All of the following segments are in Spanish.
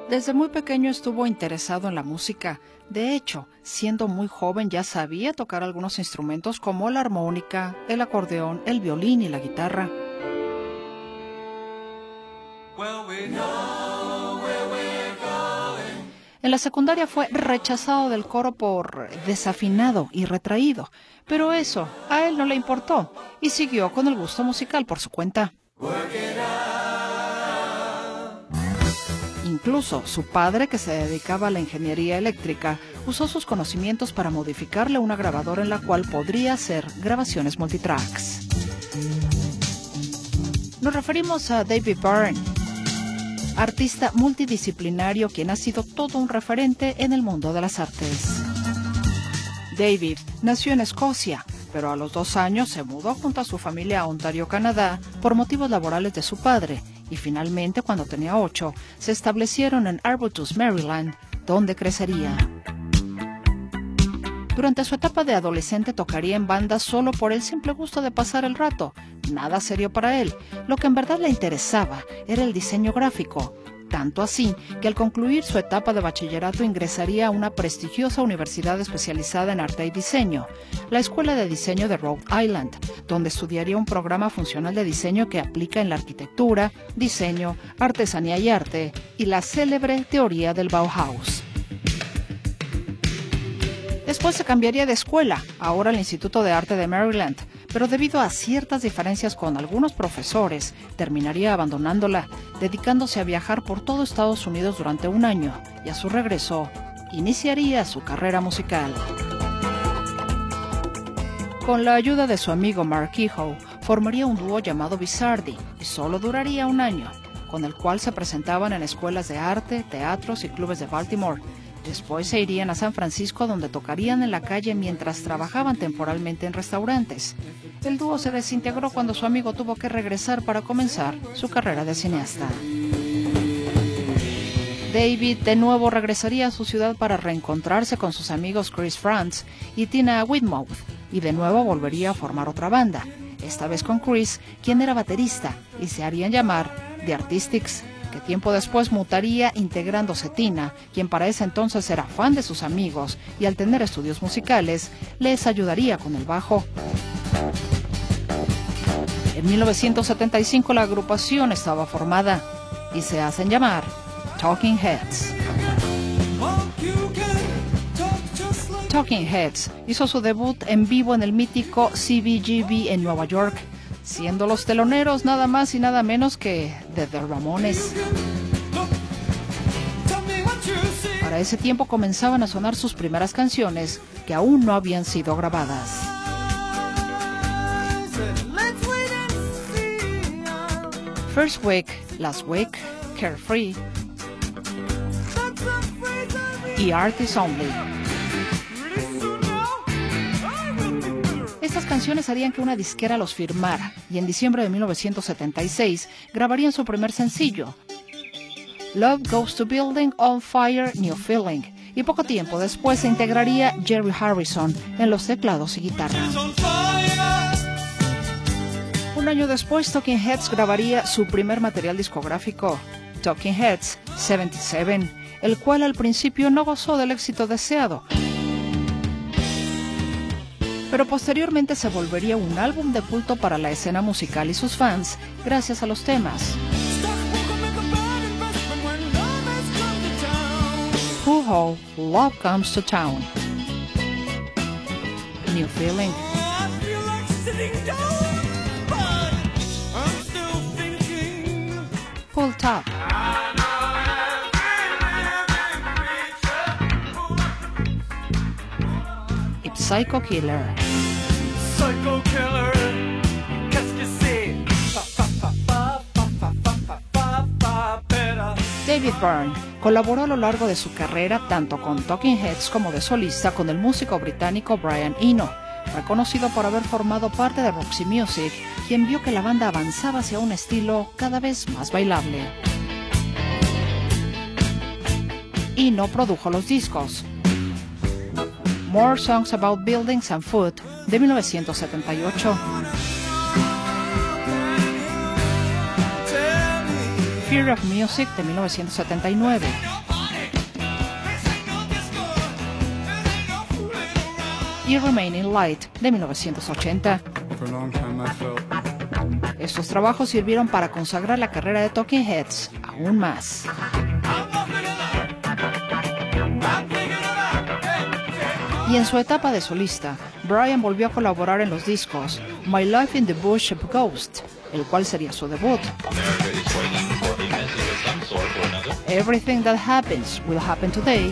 Desde muy pequeño estuvo interesado en la música. De hecho, siendo muy joven ya sabía tocar algunos instrumentos como la armónica, el acordeón, el violín y la guitarra. En la secundaria fue rechazado del coro por desafinado y retraído, pero eso a él no le importó y siguió con el gusto musical por su cuenta. Incluso su padre, que se dedicaba a la ingeniería eléctrica, usó sus conocimientos para modificarle una grabadora en la cual podría hacer grabaciones multitracks. Nos referimos a David Byrne, artista multidisciplinario quien ha sido todo un referente en el mundo de las artes. David nació en Escocia, pero a los 2 años se mudó junto a su familia a Ontario, Canadá, por motivos laborales de su padre, y finalmente, cuando tenía 8, se establecieron en Arbutus, Maryland, donde crecería. Durante su etapa de adolescente tocaría en bandas solo por el simple gusto de pasar el rato, nada serio para él. Lo que en verdad le interesaba era el diseño gráfico, tanto así que al concluir su etapa de bachillerato ingresaría a una prestigiosa universidad especializada en arte y diseño, la Escuela de Diseño de Rhode Island, donde estudiaría un programa funcional de diseño que aplica en la arquitectura, diseño, artesanía y arte, y la célebre teoría del Bauhaus. Después se cambiaría de escuela, ahora al Instituto de Arte de Maryland, pero debido a ciertas diferencias con algunos profesores, terminaría abandonándola, dedicándose a viajar por todo Estados Unidos durante 1 año, y a su regreso, iniciaría su carrera musical. Con la ayuda de su amigo Mark Kehoe, formaría un dúo llamado Bizardi, y solo duraría 1 año, con el cual se presentaban en escuelas de arte, teatros y clubes de Baltimore. Después se irían a San Francisco, donde tocarían en la calle mientras trabajaban temporalmente en restaurantes. El dúo se desintegró cuando su amigo tuvo que regresar para comenzar su carrera de cineasta. David de nuevo regresaría a su ciudad para reencontrarse con sus amigos Chris Frantz y Tina Weymouth, y de nuevo volvería a formar otra banda, esta vez con Chris, quien era baterista, y se harían llamar The Artistics, que tiempo después mutaría integrándose Tina, quien para ese entonces era fan de sus amigos y al tener estudios musicales, les ayudaría con el bajo. En 1975 la agrupación estaba formada y se hacen llamar Talking Heads. Talking Heads hizo su debut en vivo en el mítico CBGB en Nueva York, siendo los teloneros nada más y nada menos que The Ramones. Para ese tiempo comenzaban a sonar sus primeras canciones que aún no habían sido grabadas. First Week, Last Week, Carefree y Artist Only. Estas canciones harían que una disquera los firmara y en diciembre de 1976 grabarían su primer sencillo, Love Goes to Building on Fire, New Feeling, y poco tiempo después se integraría Jerry Harrison en los teclados y guitarra. 1 año después, Talking Heads grabaría su primer material discográfico, Talking Heads 77, el cual al principio no gozó del éxito deseado, pero posteriormente se volvería un álbum de culto para la escena musical y sus fans gracias a los temas Hoo-Ho, Love Comes to Town, New Feeling, Pull Top, y Psycho Killer. Psycho Killer, qu'est-ce que c'est? David Byrne colaboró a lo largo de su carrera tanto con Talking Heads como de solista con el músico británico Brian Eno, reconocido por haber formado parte de Roxy Music, quien vio que la banda avanzaba hacia un estilo cada vez más bailable. Eno produjo los discos More Songs About Buildings and Food de 1978, Fear of Music de 1979. Y Remaining Light de 1980. Estos trabajos sirvieron para consagrar la carrera de Talking Heads aún más. Y en su etapa de solista, Brian volvió a colaborar en los discos My Life in the Bush of Ghost, el cual sería su debut. Everything That Happens Will Happen Today.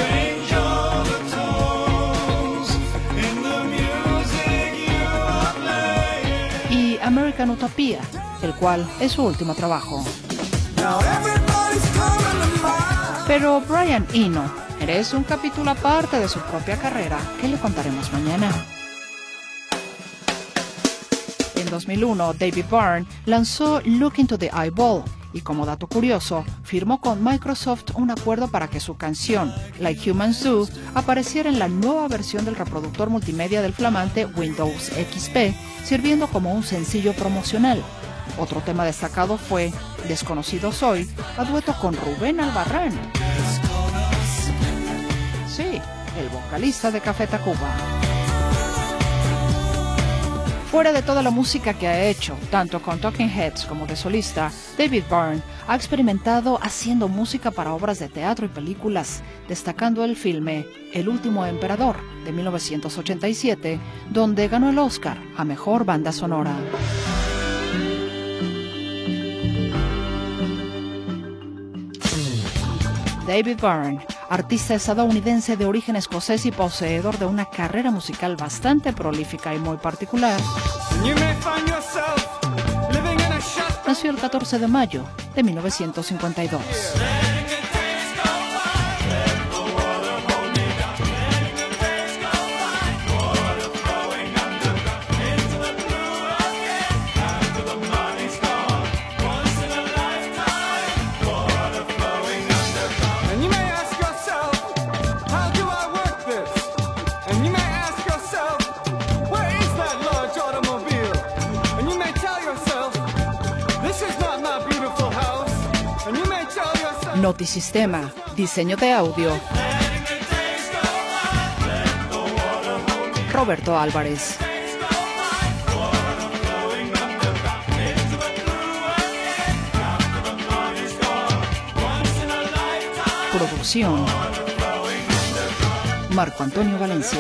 Y American Utopia, el cual es su último trabajo. Pero Brian Eno es un capítulo aparte de su propia carrera que le contaremos mañana. En 2001, David Byrne lanzó Look Into the Eyeball y, como dato curioso, firmó con Microsoft un acuerdo para que su canción, Like Humans Do, apareciera en la nueva versión del reproductor multimedia del flamante Windows XP, sirviendo como un sencillo promocional. Otro tema destacado fue Desconocido Soy, a dueto con Rubén Albarrán. Sí, el vocalista de Café Tacuba. Fuera de toda la música que ha hecho, tanto con Talking Heads como de solista, David Byrne ha experimentado haciendo música para obras de teatro y películas, destacando el filme El Último Emperador, de 1987, donde ganó el Oscar a Mejor Banda Sonora. David Byrne, artista estadounidense de origen escocés y poseedor de una carrera musical bastante prolífica y muy particular, nació el 14 de mayo de 1952. Notisistema, diseño de audio, Roberto Álvarez. Producción, Marco Antonio Valencia.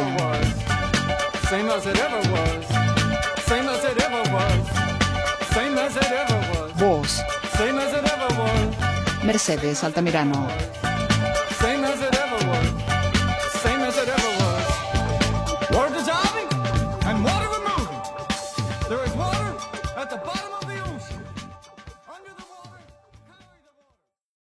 Voz, Mercedes Altamirano.